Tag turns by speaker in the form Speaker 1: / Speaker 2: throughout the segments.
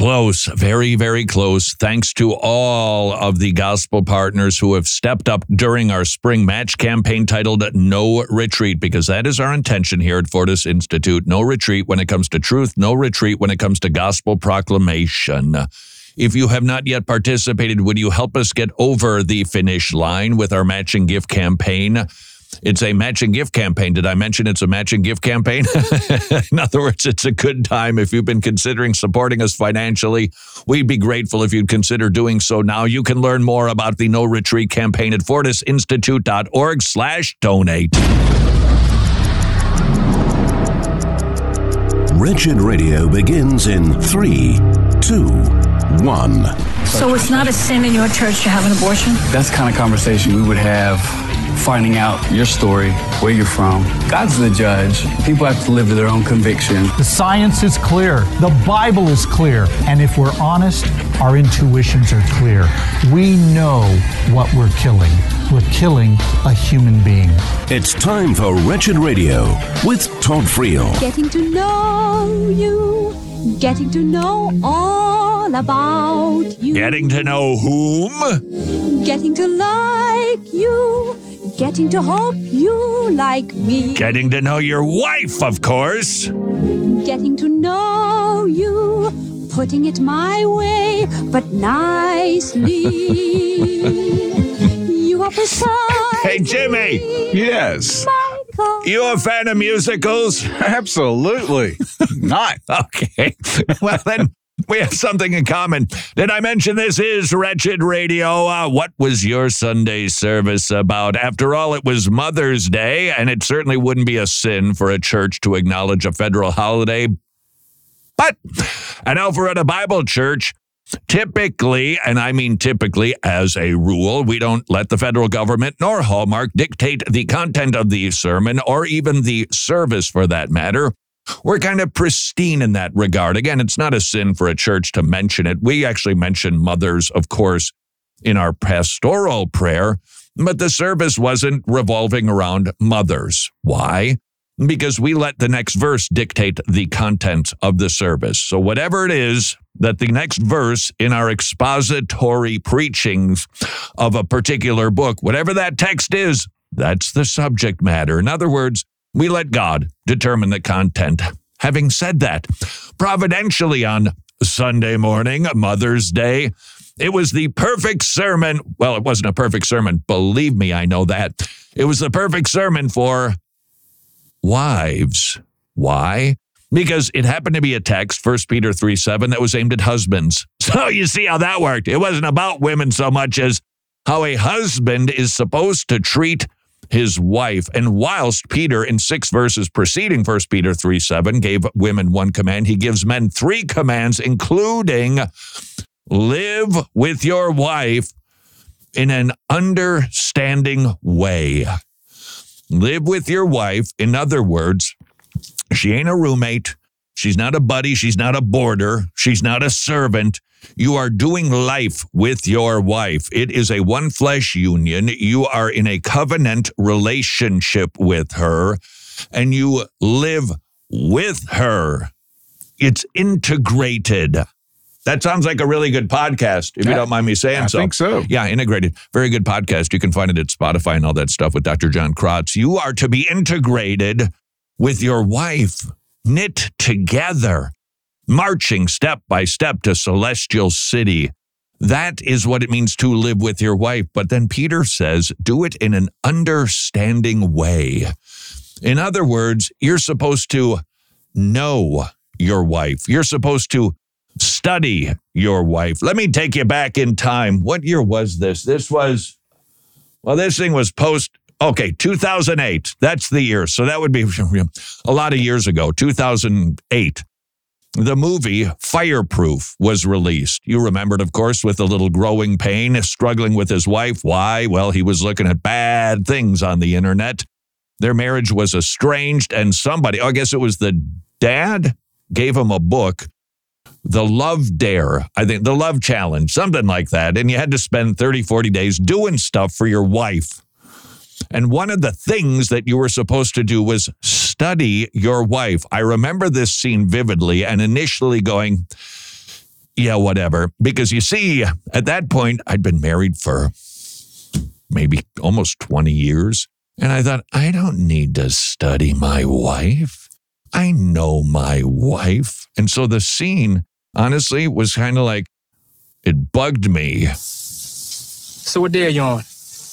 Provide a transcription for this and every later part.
Speaker 1: Close, very, very close. Thanks to all of the gospel partners who have stepped up during our spring match campaign titled No Retreat, because that is our intention here at Fortis Institute. No retreat when it comes to truth, no retreat when it comes to gospel proclamation. If you have not yet participated, would you help us get over the finish line with our matching gift campaign? It's a matching gift campaign. Did I mention it's a matching gift campaign? In other words, it's a good time. If you've been considering supporting us financially, we'd be grateful if you'd consider doing so now. You can learn more about the No Retreat campaign at fortisinstitute.org/donate.
Speaker 2: Wretched Radio begins in 3, 2, 1.
Speaker 3: So it's not a sin in your church to have an abortion?
Speaker 4: That's the kind of conversation we would have, finding out your story, where you're from. God's the judge. People have to live to their own conviction.
Speaker 5: The science is clear. The Bible is clear. And if we're honest, our intuitions are clear. We know what we're killing. We're killing a human being.
Speaker 2: It's time for Wretched Radio with Todd Friel.
Speaker 6: Getting to know you, getting to know all about you.
Speaker 1: Getting to know whom?
Speaker 6: Getting to like you, getting to hope you like me.
Speaker 1: Getting to know your wife, of course.
Speaker 6: Getting to know you, putting it my way, but nicely. You are precise.
Speaker 1: Hey, Jimmy.
Speaker 7: Yes.
Speaker 1: You a fan of musicals?
Speaker 7: Absolutely not.
Speaker 1: Okay. Well, then we have something in common. Did I mention this is Wretched Radio? What was your Sunday service about? After all, it was Mother's Day, and it certainly wouldn't be a sin for a church to acknowledge a federal holiday. But at Alpharetta Bible Church, typically, and I mean typically as a rule, we don't let the federal government nor Hallmark dictate the content of the sermon or even the service for that matter. We're kind of pristine in that regard. Again, it's not a sin for a church to mention it. We actually mention mothers, of course, in our pastoral prayer, but the service wasn't revolving around mothers. Why? Because we let the next verse dictate the content of the service. So whatever it is that the next verse in our expository preachings of a particular book, whatever that text is, that's the subject matter. In other words, we let God determine the content. Having said that, providentially on Sunday morning, Mother's Day, it was the perfect sermon. Well, it wasn't a perfect sermon. Believe me, I know that. It was the perfect sermon for wives. Why? Because it happened to be a text, 1 Peter 3:7, that was aimed at husbands. So you see how that worked. It wasn't about women so much as how a husband is supposed to treat his wife. And whilst Peter, in 6 verses preceding 1 Peter 3:7, gave women 1 command, he gives men 3 commands, including live with your wife in an understanding way. Live with your wife. In other words, she ain't a roommate. She's not a buddy. She's not a boarder. She's not a servant. You are doing life with your wife. It is a one flesh union. You are in a covenant relationship with her, and you live with her. It's integrated. That sounds like a really good podcast, if you don't mind me saying so.
Speaker 7: I think so.
Speaker 1: Yeah, integrated. Very good podcast. You can find it at Spotify and all that stuff with Dr. John Krotz. You are to be integrated with your wife, knit together, marching step by step to celestial city. That is what it means to live with your wife. But then Peter says, do it in an understanding way. In other words, you're supposed to know your wife. You're supposed to study your wife. Let me take you back in time. What year was this? This thing was 2008. That's the year. So that would be a lot of years ago, 2008. The movie Fireproof was released. You remembered, of course, with a little growing pain, struggling with his wife. Why? Well, he was looking at bad things on the internet. Their marriage was estranged, and somebody, I guess it was the dad, gave him a book, The Love Dare, I think, The Love Challenge, something like that. And you had to spend 30, 40 days doing stuff for your wife. And one of the things that you were supposed to do was study your wife. I remember this scene vividly and initially going, yeah, whatever. Because you see, at that point, I'd been married for maybe almost 20 years. And I thought, I don't need to study my wife. I know my wife. And so the scene, honestly, was kind of like, it bugged me.
Speaker 8: So what day are you on?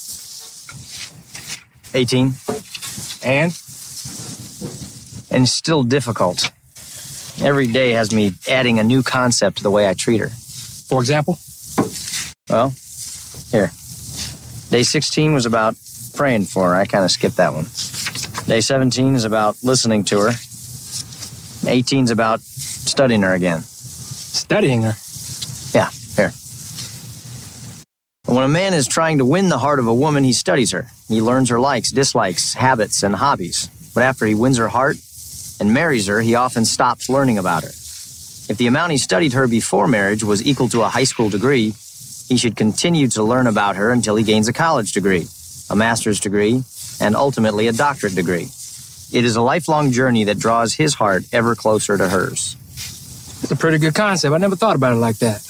Speaker 9: 18.
Speaker 8: And?
Speaker 9: And it's still difficult. Every day has me adding a new concept to the way I treat her.
Speaker 8: For example?
Speaker 9: Well, here. Day 16 was about praying for her. I kind of skipped that one. Day 17 is about listening to her. 18 is about studying her again.
Speaker 8: Studying her?
Speaker 9: Yeah, here. When a man is trying to win the heart of a woman, he studies her. He learns her likes, dislikes, habits, and hobbies. But after he wins her heart and marries her, he often stops learning about her. If the amount he studied her before marriage was equal to a high school degree, he should continue to learn about her until he gains a college degree, a master's degree, and ultimately a doctorate degree. It is a lifelong journey that draws his heart ever closer to hers.
Speaker 8: It's a pretty good concept. I never thought about it like that.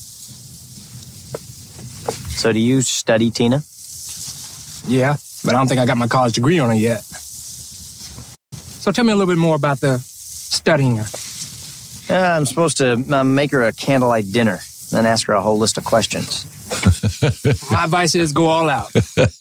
Speaker 9: So do you study, Tina?
Speaker 8: Yeah, but I don't think I got my college degree on it yet. So tell me a little bit more about the studying her.
Speaker 9: I'm supposed to make her a candlelight dinner, then ask her a whole list of questions.
Speaker 8: My advice is go all out.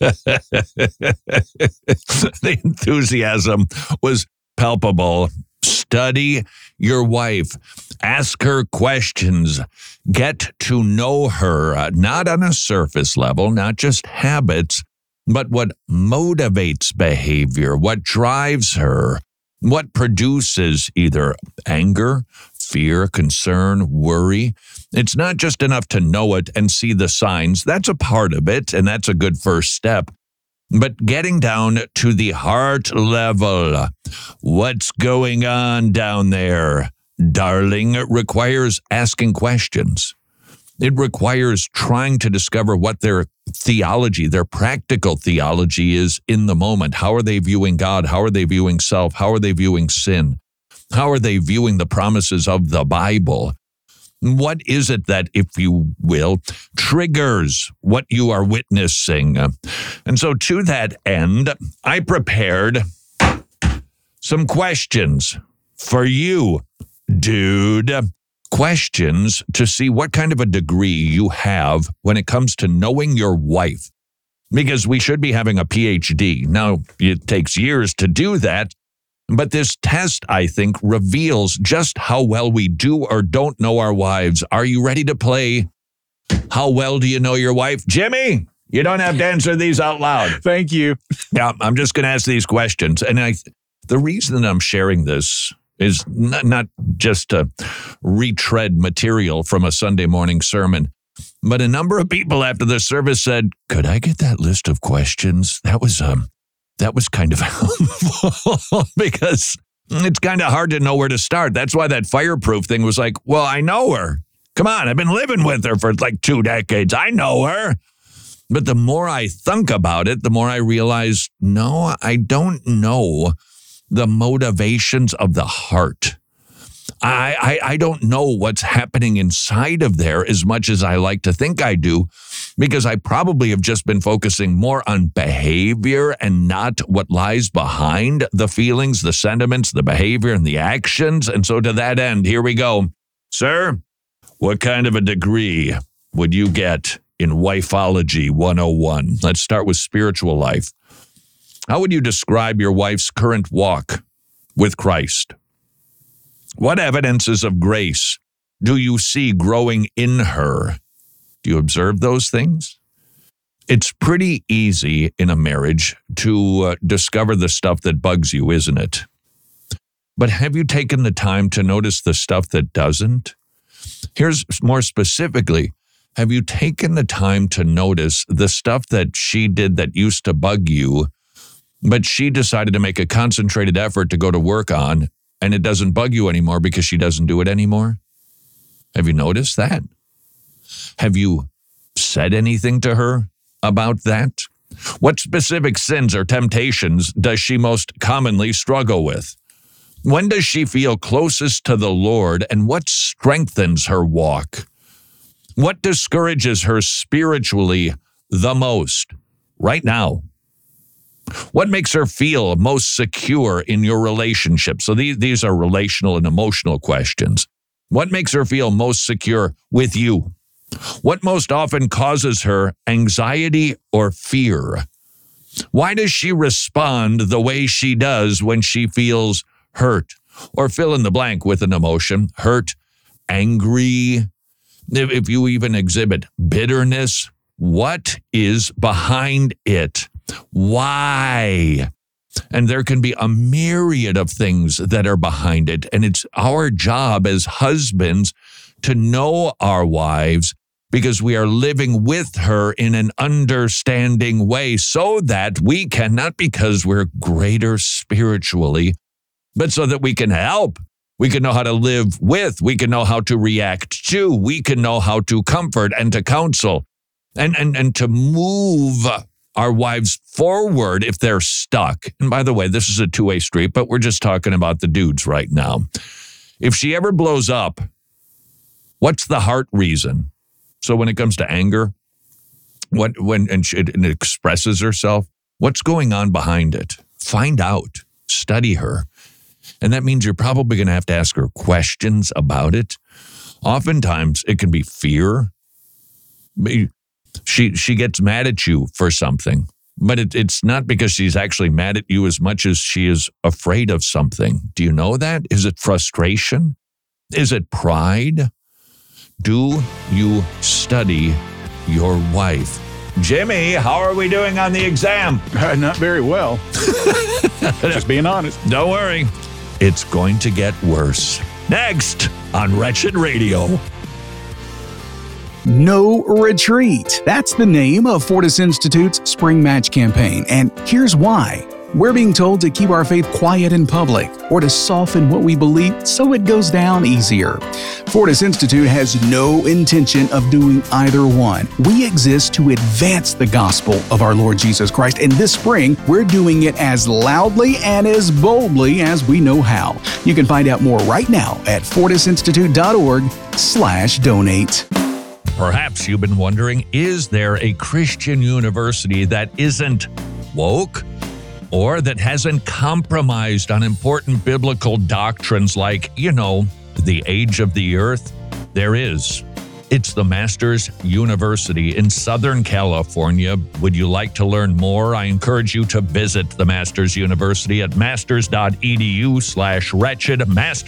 Speaker 1: The enthusiasm was palpable. Study your wife. Ask her questions. Get to know her, not on a surface level, not just habits, but what motivates behavior, what drives her, what produces either anger, fear, concern, worry. It's not just enough to know it and see the signs. That's a part of it, and that's a good first step. But getting down to the heart level, what's going on down there, darling, requires asking questions. It requires trying to discover what their theology, their practical theology is in the moment. How are they viewing God? How are they viewing self? How are they viewing sin? How are they viewing the promises of the Bible? What is it that, if you will, triggers what you are witnessing? And so to that end, I prepared some questions for you, dude. Questions to see what kind of a degree you have when it comes to knowing your wife. Because we should be having a PhD. Now, it takes years to do that. But this test, I think, reveals just how well we do or don't know our wives. Are you ready to play How Well Do You Know Your Wife? Jimmy, you don't have to answer these out loud.
Speaker 7: Thank you.
Speaker 1: Yeah, I'm just going to ask these questions. And the reason that I'm sharing this is not just to retread material from a Sunday morning sermon, but a number of people after the service said, could I get that list of questions? That was kind of helpful because it's kind of hard to know where to start. That's why that fireproof thing was like, well, I know her. Come on, I've been living with her for like 2 decades. I know her. But the more I think about it, the more I realize, no, I don't know the motivations of the heart. I don't know what's happening inside of there as much as I like to think I do, because I probably have just been focusing more on behavior and not what lies behind the feelings, the sentiments, the behavior, and the actions. And so to that end, here we go. Sir, what kind of a degree would you get in Wifeology 101? Let's start with spiritual life. How would you describe your wife's current walk with Christ? What evidences of grace do you see growing in her? Do you observe those things? It's pretty easy in a marriage to discover the stuff that bugs you, isn't it? But have you taken the time to notice the stuff that doesn't? Here's more specifically, have you taken the time to notice the stuff that she did that used to bug you, but she decided to make a concentrated effort to go to work on, and it doesn't bug you anymore because she doesn't do it anymore? Have you noticed that? Have you said anything to her about that? What specific sins or temptations does she most commonly struggle with? When does she feel closest to the Lord, and what strengthens her walk? What discourages her spiritually the most right now? What makes her feel most secure in your relationship? So these are relational and emotional questions. What makes her feel most secure with you? What most often causes her anxiety or fear? Why does she respond the way she does when she feels hurt? Or fill in the blank with an emotion. Hurt, angry. If you even exhibit bitterness, what is behind it? Why? And there can be a myriad of things that are behind it. And it's our job as husbands to know our wives, because we are living with her in an understanding way, so that we can, not because we're greater spiritually, but so that we can help. We can know how to live with. We can know how to react to. We can know how to comfort and to counsel and to move our wives forward if they're stuck. And by the way, this is a two-way street, but we're just talking about the dudes right now. If she ever blows up, what's the heart reason? So when it comes to anger, when it expresses herself, what's going on behind it? Find out. Study her. And that means you're probably going to have to ask her questions about it. Oftentimes, it can be fear. She gets mad at you for something, but it's not because she's actually mad at you as much as she is afraid of something. Do you know that? Is it frustration? Is it pride? Do you study your wife? Jimmy, how are we doing on the exam?
Speaker 7: Not very well. Just being honest.
Speaker 1: Don't worry. It's going to get worse. Next on Wretched Radio.
Speaker 10: No Retreat. That's the name of Fortis Institute's Spring Match campaign, and here's why. We're being told to keep our faith quiet in public, or to soften what we believe so it goes down easier. Fortis Institute has no intention of doing either one. We exist to advance the gospel of our Lord Jesus Christ, and this spring, we're doing it as loudly and as boldly as we know how. You can find out more right now at fortisinstitute.org/donate.
Speaker 1: Perhaps you've been wondering, is there a Christian university that isn't woke, or that hasn't compromised on important biblical doctrines like, the age of the earth? There is. It's the Masters University in Southern California. Would you like to learn more? I encourage you to visit the Masters University at masters.edu/wretched,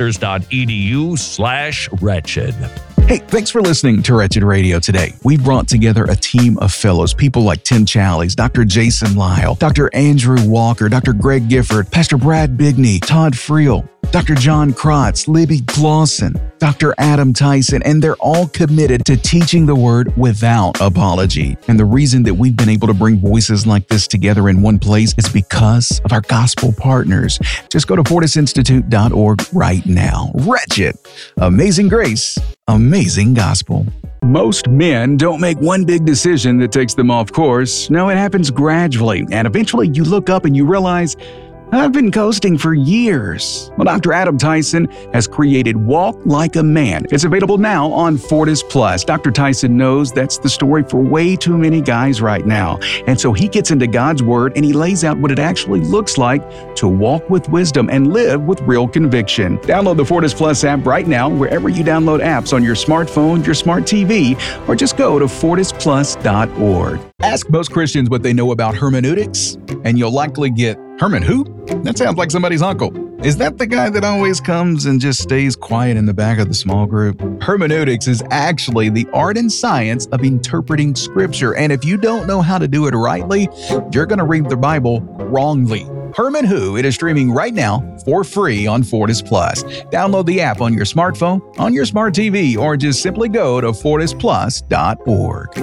Speaker 1: masters.edu/wretched.
Speaker 10: Hey, thanks for listening to Wretched Radio today. We brought together a team of fellows, people like Tim Challies, Dr. Jason Lyle, Dr. Andrew Walker, Dr. Greg Gifford, Pastor Brad Bigney, Todd Friel, Dr. John Krotz, Libby Clausen, Dr. Adam Tyson, and they're all committed to teaching the Word without apology. And the reason that we've been able to bring voices like this together in one place is because of our gospel partners. Just go to fortisinstitute.org right now. Wretched, amazing grace, amazing gospel. Most men don't make one big decision that takes them off course. No, it happens gradually, and eventually you look up and you realize, I've been coasting for years. Well, Dr. Adam Tyson has created Walk Like a Man. It's available now on Fortis Plus. Dr. Tyson knows that's the story for way too many guys right now. And so he gets into God's Word and he lays out what it actually looks like to walk with wisdom and live with real conviction. Download the Fortis Plus app right now wherever you download apps on your smartphone, your smart TV, or just go to fortisplus.org. Ask most Christians what they know about hermeneutics, and you'll likely get, Herman who? That sounds like somebody's uncle. Is that the guy that always comes and just stays quiet in the back of the small group? Hermeneutics is actually the art and science of interpreting Scripture, and if you don't know how to do it rightly, you're going to read the Bible wrongly. Herman Who, it is streaming right now for free on Fortis Plus. Download the app on your smartphone, on your smart TV, or just simply go to fortisplus.org.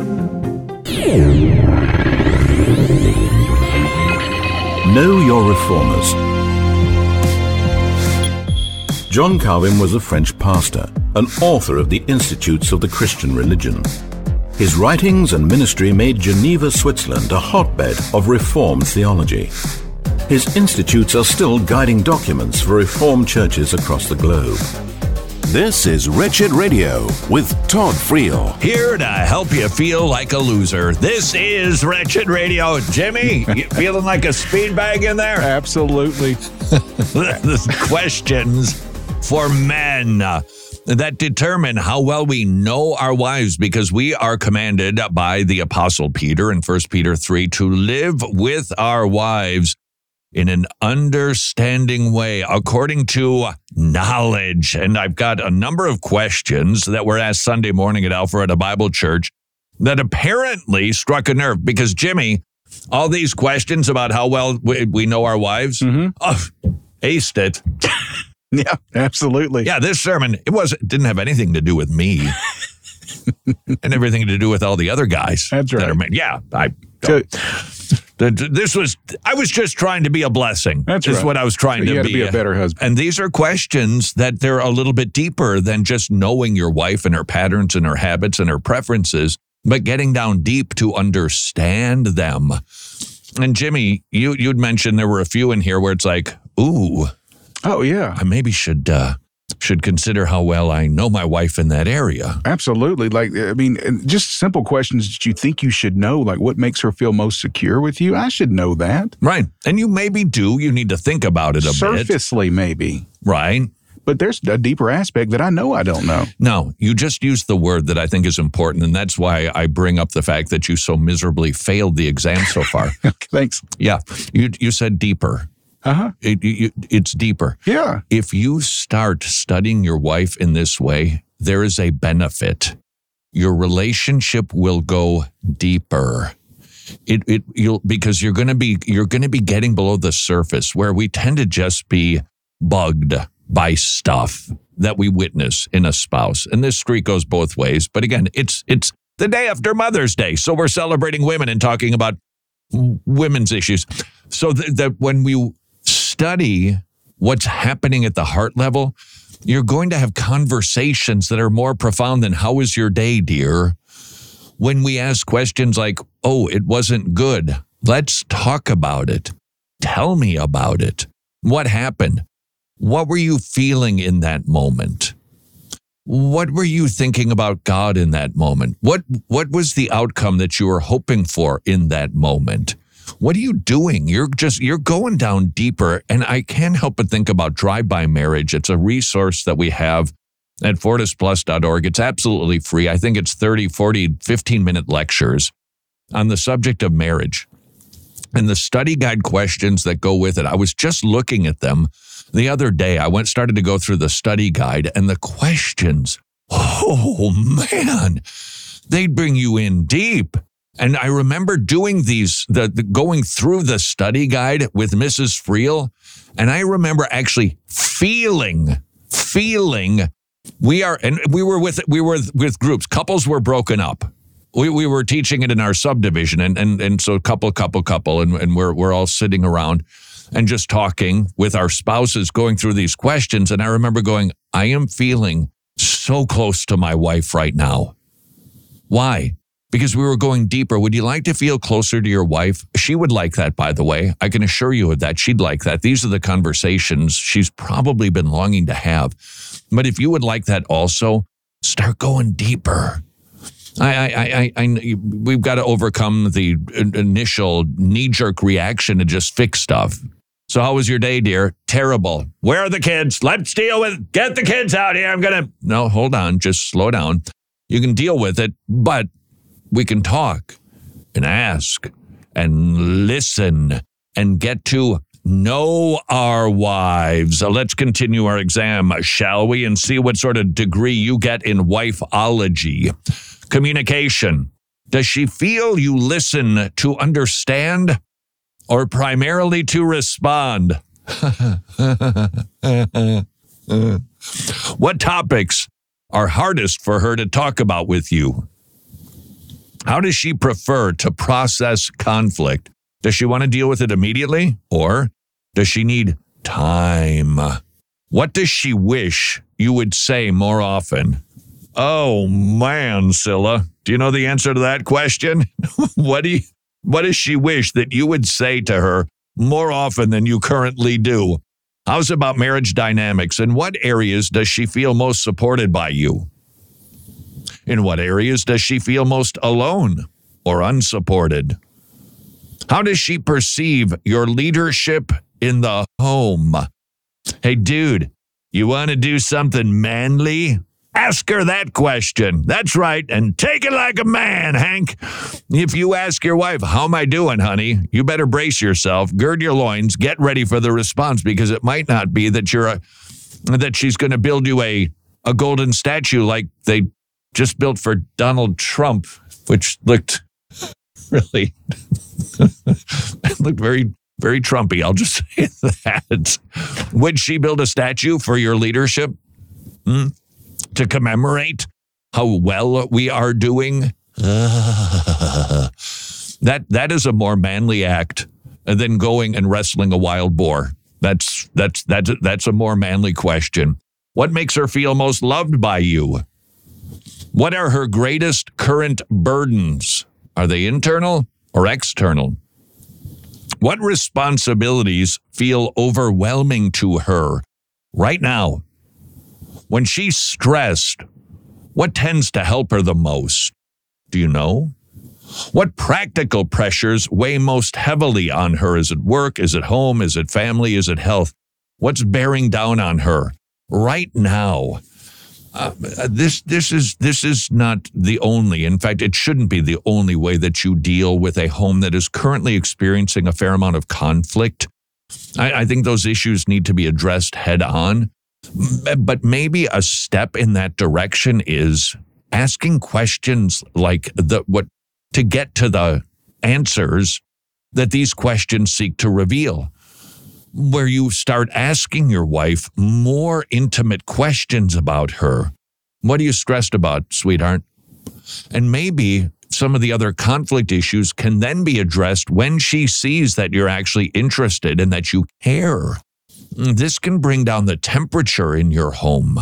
Speaker 2: Know your reformers. John Calvin was a French pastor, an author of the Institutes of the Christian Religion. His writings and ministry made Geneva, Switzerland a hotbed of Reformed theology. His institutes are still guiding documents for Reformed churches across the globe. This is Wretched Radio with Todd Friel.
Speaker 1: Here to help you feel like a loser. This is Wretched Radio. Jimmy, you feeling like a speed bag in there?
Speaker 7: Absolutely.
Speaker 1: The questions for men that determine how well we know our wives, because we are commanded by the Apostle Peter in 1 Peter 3 to live with our wives in an understanding way, according to knowledge. And I've got a number of questions that were asked Sunday morning at Alpharetta Bible Church that apparently struck a nerve, because, Jimmy, all these questions about how well we know our wives, aced it.
Speaker 7: Yeah, absolutely.
Speaker 1: Yeah, this sermon, it didn't have anything to do with me and everything to do with all the other guys.
Speaker 7: That's right.
Speaker 1: I was just trying to be a blessing.
Speaker 7: That's
Speaker 1: right.
Speaker 7: What
Speaker 1: I was trying to be.
Speaker 7: You got to be a better husband.
Speaker 1: And these are questions that they're a little bit deeper than just knowing your wife and her patterns and her habits and her preferences, but getting down deep to understand them. And Jimmy, you'd mentioned there were a few in here where it's like, ooh.
Speaker 7: Oh, yeah.
Speaker 1: I maybe should consider how well I know my wife in that area.
Speaker 7: Absolutely. Just simple questions that you think you should know, like what makes her feel most secure with you. I should know that.
Speaker 1: Right. And you maybe do. You need to think about it a bit.
Speaker 7: Surfacely, maybe.
Speaker 1: Right.
Speaker 7: But there's a deeper aspect that I know I don't know.
Speaker 1: No, you just used the word that I think is important, and that's why I bring up the fact that you so miserably failed the exam so far.
Speaker 7: Thanks.
Speaker 1: Yeah. You said deeper.
Speaker 7: Uh-huh.
Speaker 1: It's deeper.
Speaker 7: Yeah.
Speaker 1: If you start studying your wife in this way, there is a benefit. Your relationship will go deeper. Because you're going to be getting below the surface, where we tend to just be bugged by stuff that we witness in a spouse. And this streak goes both ways. But again, it's the day after Mother's Day, so we're celebrating women and talking about women's issues. So that when we study what's happening at the heart level, you're going to have conversations that are more profound than "How was your day, dear?" When we ask questions like, "Oh, it wasn't good. Let's talk about it. Tell me about it. What happened? What were you feeling in that moment? What were you thinking about God in that moment? What was the outcome that you were hoping for in that moment? What are you doing? You're going down deeper. And I can't help but think about Drive-By Marriage. It's a resource that we have at fortisplus.org. It's absolutely free. I think it's 30, 40, 15-minute lectures on the subject of marriage and the study guide questions that go with it. I was just looking at them the other day. I started to go through the study guide, and the questions, oh man, they bring you in deep. And I remember doing these, going through the study guide with Mrs. Friel, and I remember actually feeling we were with groups. Couples were broken up. We were teaching it in our subdivision, and so couple, and we're all sitting around and just talking with our spouses, going through these questions. And I remember going, I am feeling so close to my wife right now. Why? Because we were going deeper. Would you like to feel closer to your wife? She would like that, by the way. I can assure you of that. She'd like that. These are the conversations she's probably been longing to have. But if you would like that also, start going deeper. We've got to overcome the initial knee-jerk reaction to just fix stuff. So how was your day, dear? Terrible. Where are the kids? Let's deal with, get the kids out here. No, hold on. Just slow down. You can deal with it, but we can talk and ask and listen and get to know our wives. Let's continue our exam, shall we? And see what sort of degree you get in wifeology. Communication. Does she feel you listen to understand or primarily to respond? What topics are hardest for her to talk about with you? How does she prefer to process conflict? Does she want to deal with it immediately, or does she need time? What does she wish you would say more often? Oh, man, Scylla. Do you know the answer to that question? What does she wish that you would say to her more often than you currently do? How's about marriage dynamics? In what areas does she feel most supported by you? In what areas does she feel most alone or unsupported? How does she perceive your leadership in the home? Hey, dude, you want to do something manly? Ask her that question. That's right, and take it like a man, Hank. If you ask your wife, how am I doing, honey? You better brace yourself, gird your loins, get ready for the response, because it might not be that that she's going to build you a golden statue like they just built for Donald Trump, which looked really looked very, very Trumpy. I'll just say that. Would she build a statue for your leadership? To commemorate how well we are doing? That is a more manly act than going and wrestling a wild boar. That's a more manly question. What makes her feel most loved by you? What are her greatest current burdens? Are they internal or external? What responsibilities feel overwhelming to her right now? When she's stressed, what tends to help her the most? Do you know? What practical pressures weigh most heavily on her? Is it work? Is it home? Is it family? Is it health? What's bearing down on her right now? This is not the only, in fact, it shouldn't be the only way that you deal with a home that is currently experiencing a fair amount of conflict. I think those issues need to be addressed head on. But maybe a step in that direction is asking questions like to get to the answers that these questions seek to reveal, where you start asking your wife more intimate questions about her. What are you stressed about, sweetheart? And maybe some of the other conflict issues can then be addressed when she sees that you're actually interested and that you care. This can bring down the temperature in your home.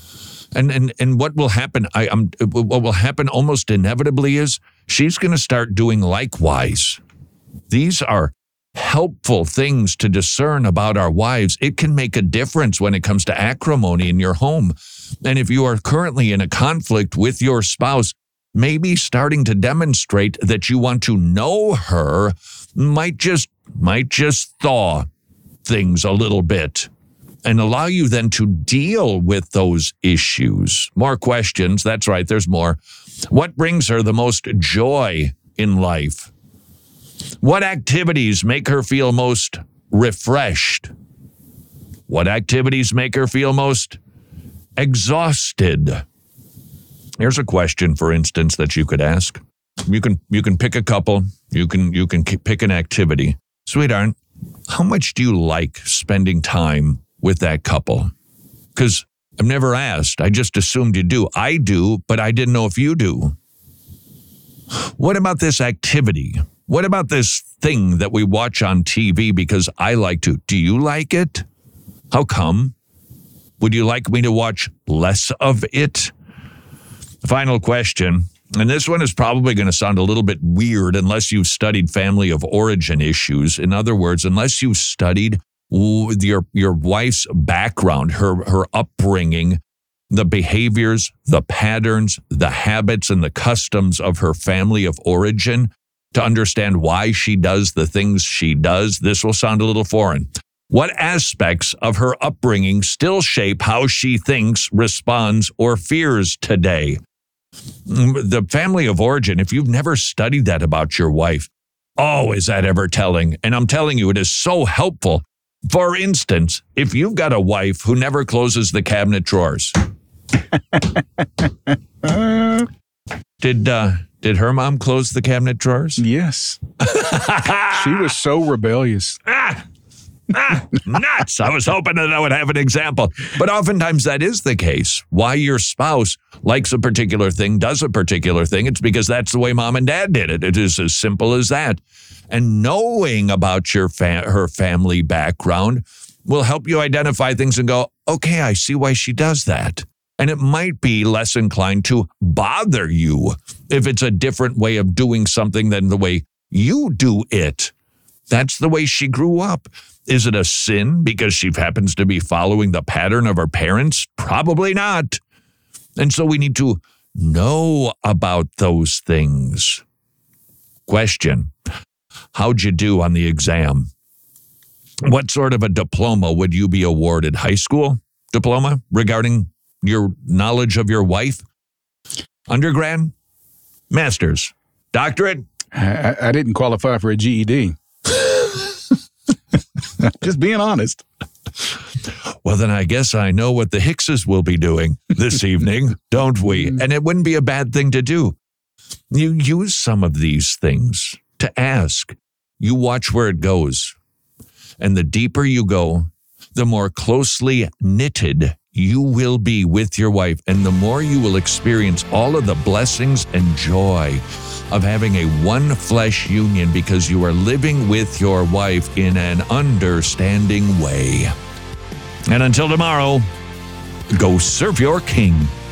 Speaker 1: And what will happen, what will happen almost inevitably is she's going to start doing likewise. These are helpful things to discern about our wives. It can make a difference when it comes to acrimony in your home. And if you are currently in a conflict with your spouse, maybe starting to demonstrate that you want to know her might just thaw things a little bit and allow you then to deal with those issues. More questions. That's right. There's more. What brings her the most joy in life? What activities make her feel most refreshed? What activities make her feel most exhausted? Here's a question, for instance, that you could ask. You can pick a couple. You can pick an activity. Sweetheart, how much do you like spending time with that couple? Because I've never asked. I just assumed you do. I do, but I didn't know if you do. What about this activity? What about this thing that we watch on TV because I like to? Do you like it? How come? Would you like me to watch less of it? Final question, and this one is probably going to sound a little bit weird unless you've studied family of origin issues. In other words, unless you've studied your wife's background, her upbringing, the behaviors, the patterns, the habits, and the customs of her family of origin, to understand why she does the things she does. This will sound a little foreign. What aspects of her upbringing still shape how she thinks, responds, or fears today? The family of origin, if you've never studied that about your wife, oh, is that ever telling? And I'm telling you, it is so helpful. For instance, if you've got a wife who never closes the cabinet drawers. Did her mom close the cabinet drawers?
Speaker 7: Yes. She was so rebellious.
Speaker 1: Nuts. I was hoping that I would have an example. But oftentimes that is the case. Why your spouse likes a particular thing, does a particular thing, it's because that's the way mom and dad did it. It is as simple as that. And knowing about her family background will help you identify things and go, okay, I see why she does that. And it might be less inclined to bother you if it's a different way of doing something than the way you do it. That's the way she grew up. Is it a sin because she happens to be following the pattern of her parents? Probably not. And so we need to know about those things. Question: how'd you do on the exam? What sort of a diploma would you be awarded? High school diploma regarding your knowledge of your wife? Undergrad? Master's? Doctorate?
Speaker 7: I didn't qualify for a GED. Just being honest.
Speaker 1: Well, then I guess I know what the Hickses will be doing this evening, don't we? And it wouldn't be a bad thing to do. You use some of these things to ask. You watch where it goes. And the deeper you go, the more closely knitted you will be with your wife, and the more you will experience all of the blessings and joy of having a one flesh union because you are living with your wife in an understanding way. And until tomorrow, go serve your king.